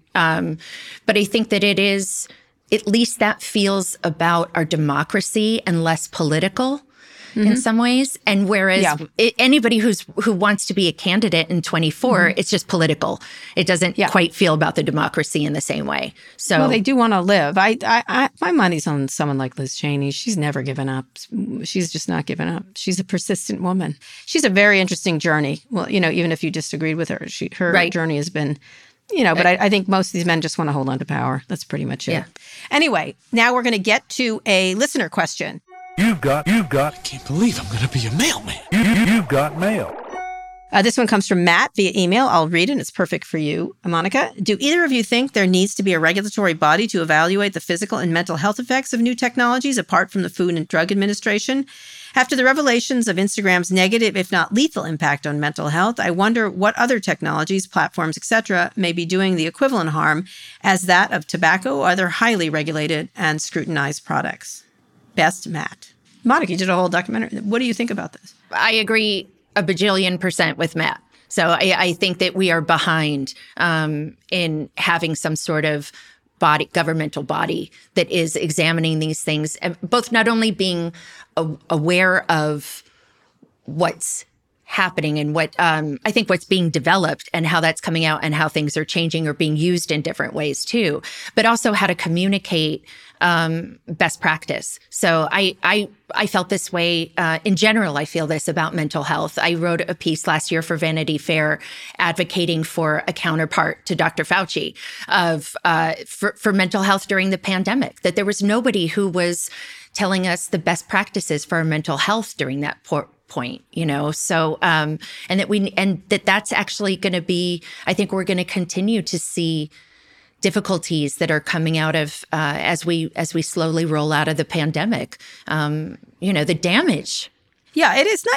But I think that it is, at least that feels about our democracy and less political. In some ways. And whereas anybody who wants to be a candidate in 24, it's just political. It doesn't quite feel about the democracy in the same way. So well, they do want to live. My money's on someone like Liz Cheney. She's never given up. She's just not given up. She's a persistent woman. She's a very interesting journey. Well, you know, even if you disagreed with her, her journey has been, you know, but I think most of these men just want to hold on to power. That's pretty much it. Yeah. Anyway, now we're going to get to a listener question. You've got. I can't believe I'm going to be a mailman. You've got mail. This one comes from Matt via email. I'll read it, and it's perfect for you, Monica. Do either of you think there needs to be a regulatory body to evaluate the physical and mental health effects of new technologies apart from the Food and Drug Administration? After the revelations of Instagram's negative, if not lethal, impact on mental health, I wonder what other technologies, platforms, etc., may be doing the equivalent harm as that of tobacco or other highly regulated and scrutinized products. Best Matt. Monica, you did a whole documentary. What do you think about this? I agree a bajillion % with Matt. So I think that we are behind in having some sort of governmental body that is examining these things, and both not only being aware of what's happening and what I think what's being developed and how that's coming out and how things are changing or being used in different ways too, but also how to communicate best practice. So I felt this way in general. I feel this about mental health. I wrote a piece last year for Vanity Fair advocating for a counterpart to Dr. Fauci for mental health during the pandemic, that there was nobody who was telling us the best practices for our mental health during that point, So, and that's actually going to be, I think we're going to continue to see difficulties that are coming out of as we slowly roll out of the pandemic. The damage. Yeah, it is not.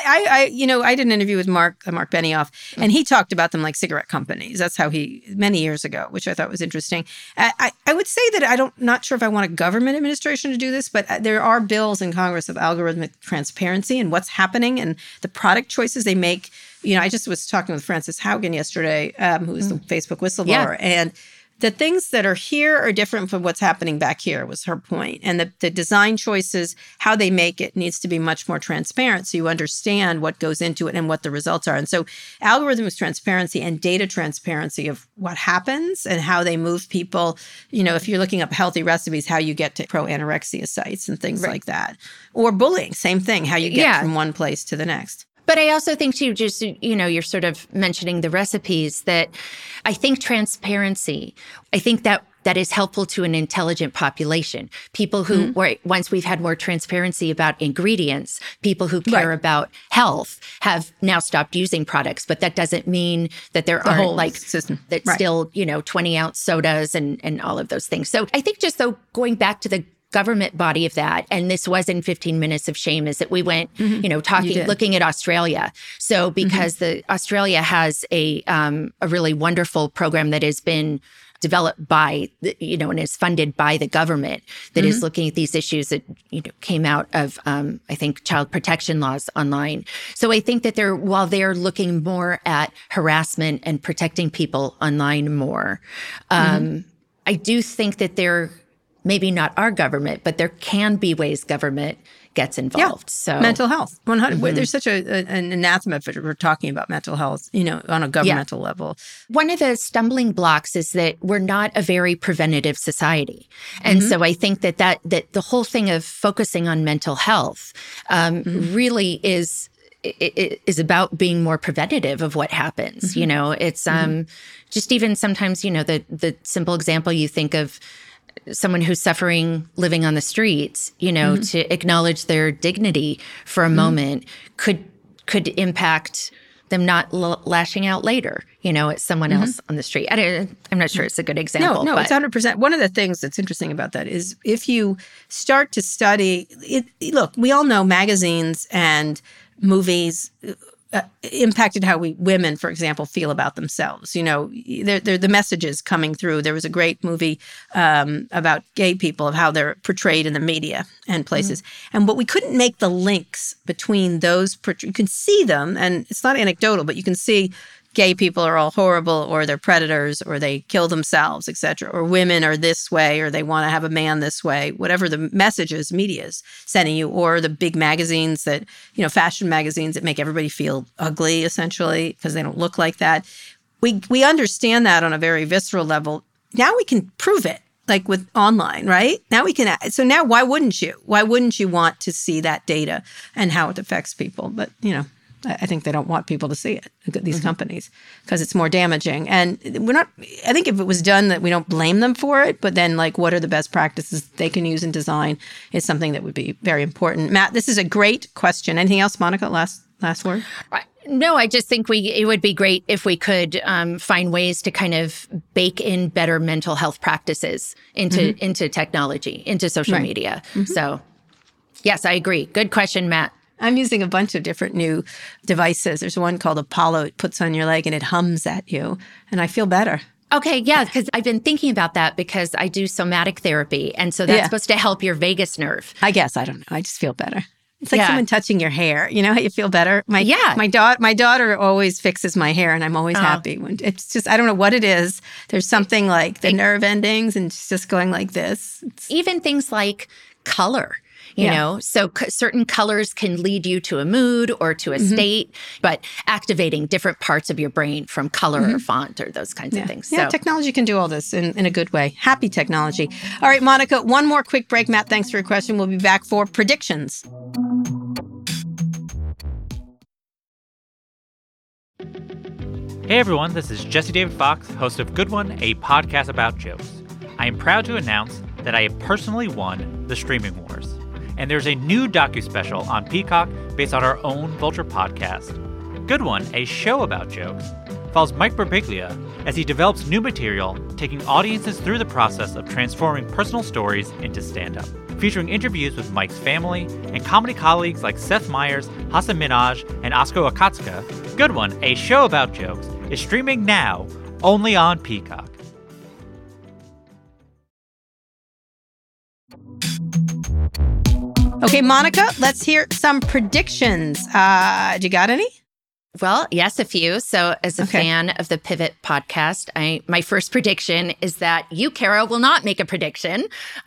I did an interview with Mark Benioff, and he talked about them like cigarette companies. That's how many years ago, which I thought was interesting. I would say that not sure if I want a government administration to do this, but there are bills in Congress of algorithmic transparency and what's happening and the product choices they make. I just was talking with Frances Haugen yesterday, who is the Facebook whistleblower, and the things that are here are different from what's happening back here, was her point. And the design choices, how they make it, needs to be much more transparent so you understand what goes into it and what the results are. And so algorithmic transparency and data transparency of what happens and how they move people, if you're looking up healthy recipes, how you get to pro-anorexia sites and things like that. Or bullying, same thing, how you get from one place to the next. But I also think too, just, you're sort of mentioning the recipes, that I think transparency, I think that is helpful to an intelligent population. People who, once we've had more transparency about ingredients, people who care about health have now stopped using products. But that doesn't mean that there aren't system. Still, 20-ounce sodas and all of those things. So I think just going back to the government body of that, and this was in 15 Minutes of Shame, is that we went, looking at Australia. So because Australia has a really wonderful program that has been developed by, and is funded by the government that is looking at these issues that, came out of, I think, child protection laws online. So I think that while they're looking more at harassment and protecting people online more, I do think that they're maybe not our government, but there can be ways government gets involved. Yeah. So mental health, 100. There's such an anathema for we're talking about mental health, on a governmental level. One of the stumbling blocks is that we're not a very preventative society, and so I think that the whole thing of focusing on mental health really is about being more preventative of what happens. It's just even sometimes the simple example you think of. Someone who's suffering living on the streets, to acknowledge their dignity for a moment could impact them not lashing out later, at someone else on the street. I'm not sure it's a good example. No, it's 100%. One of the things that's interesting about that is if you start to study it, look, we all know magazines and movies impacted how women, for example, feel about themselves. They're the messages coming through. There was a great movie about gay people, of how they're portrayed in the media and places. But we couldn't make the links between those. You can see them, and it's not anecdotal, but you can see gay people are all horrible, or they're predators, or they kill themselves, etc. Or women are this way, or they want to have a man this way, whatever the messages media is sending you, or the big magazines that, fashion magazines that make everybody feel ugly, essentially, because they don't look like that. We understand that on a very visceral level. Now we can prove it, like with online, right? Now we can. So now why wouldn't you? Why wouldn't you want to see that data and how it affects people? But, I think they don't want people to see it, these companies, because it's more damaging. And I think if it was done, that we don't blame them for it, but then what are the best practices they can use in design is something that would be very important. Matt, this is a great question. Anything else, Monica? Last word? No, I just think it would be great if we could find ways to kind of bake in better mental health practices into technology, into social media. So yes, I agree. Good question, Matt. I'm using a bunch of different new devices. There's one called Apollo. It puts on your leg and it hums at you. And I feel better. Okay, yeah, because I've been thinking about that because I do somatic therapy. And so that's supposed to help your vagus nerve. I guess. I don't know. I just feel better. It's like someone touching your hair. You know how you feel better? My daughter always fixes my hair, and I'm always happy. It's just, I don't know what it is. There's something like the nerve endings, and it's just going like this. Even things like color. You know, so certain colors can lead you to a mood or to a state, but activating different parts of your brain from color or font or those kinds of things. Yeah, technology can do all this in a good way. Happy technology. All right, Monica, one more quick break. Matt, thanks for your question. We'll be back for predictions. Hey everyone, this is Jesse David Fox, host of Good One, a podcast about jokes. I am proud to announce that I have personally won the Streaming Wars. and there's a new docuspecial on Peacock based on our own Vulture podcast. Good One, a show about jokes, follows Mike Birbiglia as he develops new material, taking audiences through the process of transforming personal stories into stand-up. Featuring interviews with Mike's family and comedy colleagues like Seth Meyers, Hasan Minhaj, and Asko Akatsuka, Good One, a show about jokes, is streaming now only on Peacock. Okay, Monica, let's hear some predictions. Do you got any? Well, yes, a few. So as a fan of the Pivot podcast, my first prediction is that you, Kara, will not make a prediction.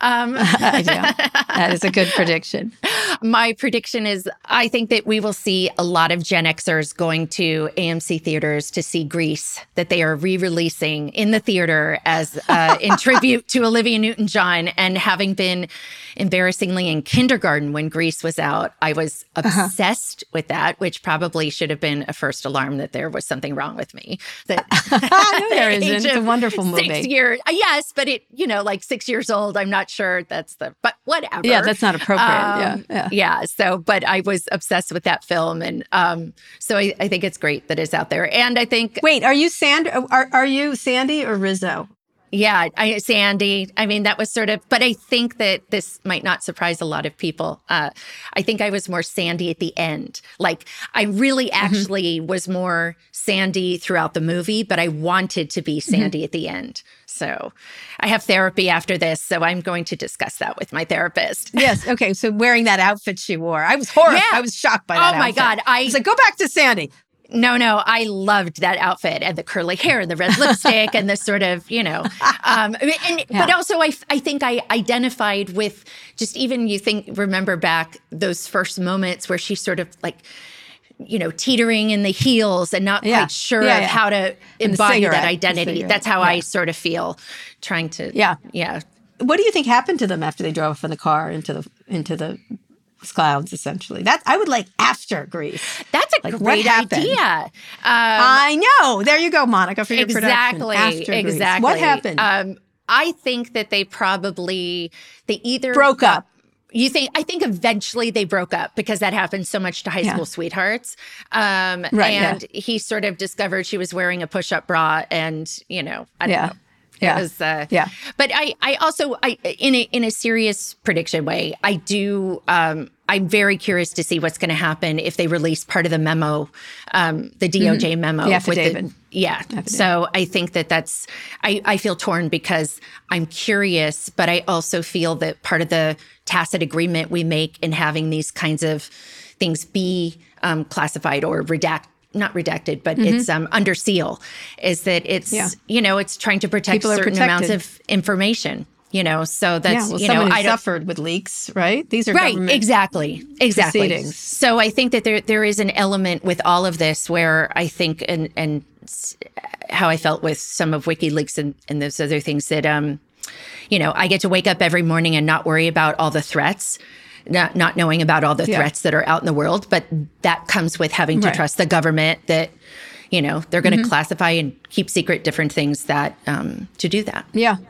That is a good prediction. My prediction is I think that we will see a lot of Gen Xers going to AMC theaters to see Grease, that they are re-releasing in the theater as in tribute to Olivia Newton-John. And having been embarrassingly in kindergarten when Grease was out, I was obsessed with that, which probably should have been a first alarm that there was something wrong with me. That no, there isn't. It's a wonderful movie. 6 years, yes, but it, like 6 years old. I'm not sure that's but whatever. Yeah, that's not appropriate. Yeah. So, but I was obsessed with that film, and so I think it's great that it's out there. And I think, wait, are you Sandy or Rizzo? Yeah, Sandy. I mean, that was sort of, but I think that this might not surprise a lot of people. I think I was more Sandy at the end. Like, I really actually was more Sandy throughout the movie, but I wanted to be Sandy at the end. So I have therapy after this, so I'm going to discuss that with my therapist. Yes. Okay. So wearing that outfit she wore, I was horrified. Yeah. I was shocked by that outfit. Oh my God. I was like, go back to Sandy. No, I loved that outfit and the curly hair and the red lipstick and the sort of, but also I think I identified with just even remember back those first moments where she's sort of like, teetering in the heels and not quite sure of how to embody that identity. That's how I sort of feel trying to. Yeah. What do you think happened to them after they drove off in the car into the clouds, essentially? That I would like after Grease. That's a great idea. I know. There you go, Monica, for your production. Exactly. What happened? I think that they either broke up. I think eventually they broke up because that happened so much to high school sweethearts. He sort of discovered she was wearing a push-up bra, and I don't know. It was, But I also, in a serious prediction way, I do, I'm very curious to see what's going to happen if they release part of the memo, the DOJ memo. The affidavit. So I think that's, I feel torn because I'm curious, but I also feel that part of the tacit agreement we make in having these kinds of things be classified or not redacted, but it's under seal, is that it's, it's trying to protect certain amounts of information, so that's, someone who suffered with leaks, right? These are government exactly. proceedings. So I think that there is an element with all of this where I think, and how I felt with some of WikiLeaks and those other things that, I get to wake up every morning and not worry about all the threats. Not knowing about all the threats that are out in the world, but that comes with having to trust the government that, they're going to classify and keep secret different things that to do that.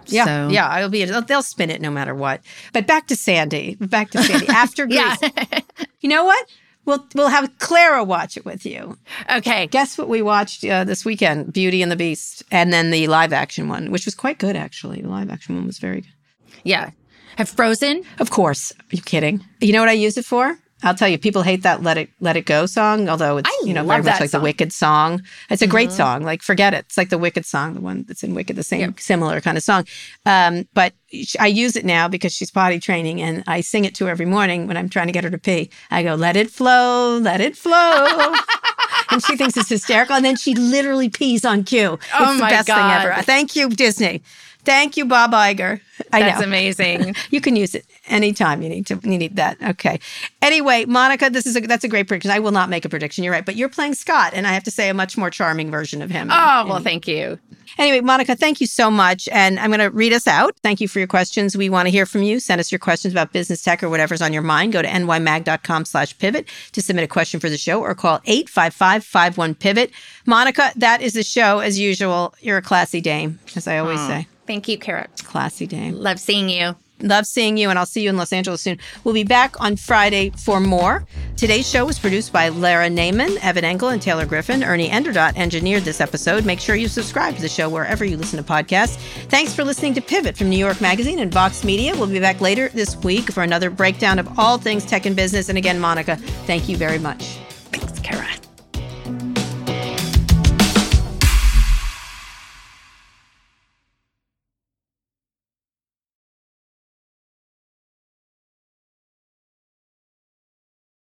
They'll spin it no matter what. But back to Sandy. After Grease. You know what? We'll have Clara watch it with you. Okay. Guess what we watched this weekend? Beauty and the Beast, and then the live action one, which was quite good actually. The live action one was very good. Yeah. Have Frozen? Of course. Are you kidding? You know what I use it for? I'll tell you, people hate that Let It Go song, although it's very much like the Wicked song. It's a great song. Like, forget it. It's like the Wicked song, the one that's in Wicked, the same similar kind of song. But I use it now because she's potty training, and I sing it to her every morning when I'm trying to get her to pee. I go, let it flow, let it flow. And she thinks it's hysterical. And then she literally pees on cue. It's the best thing ever. Thank you, Disney. Thank you, Bob Iger. That's amazing. You can use it anytime you need that. Okay. Anyway, Monica, that's a great prediction. I will not make a prediction. You're right, but you're playing Scott, and I have to say a much more charming version of him. Thank you. Anyway, Monica, thank you so much. And I'm going to read us out. Thank you for your questions. We want to hear from you. Send us your questions about business, tech, or whatever's on your mind. Go to nymag.com/pivot to submit a question for the show, or call 855-51-PIVOT. Monica, that is the show as usual. You're a classy dame, as I always say. Thank you, Kara. Classy dame. Love seeing you. Love seeing you, and I'll see you in Los Angeles soon. We'll be back on Friday for more. Today's show was produced by Lara Naiman, Evan Engel, and Taylor Griffin. Ernie Enderdot engineered this episode. Make sure you subscribe to the show wherever you listen to podcasts. Thanks for listening to Pivot from New York Magazine and Vox Media. We'll be back later this week for another breakdown of all things tech and business. And again, Monica, thank you very much.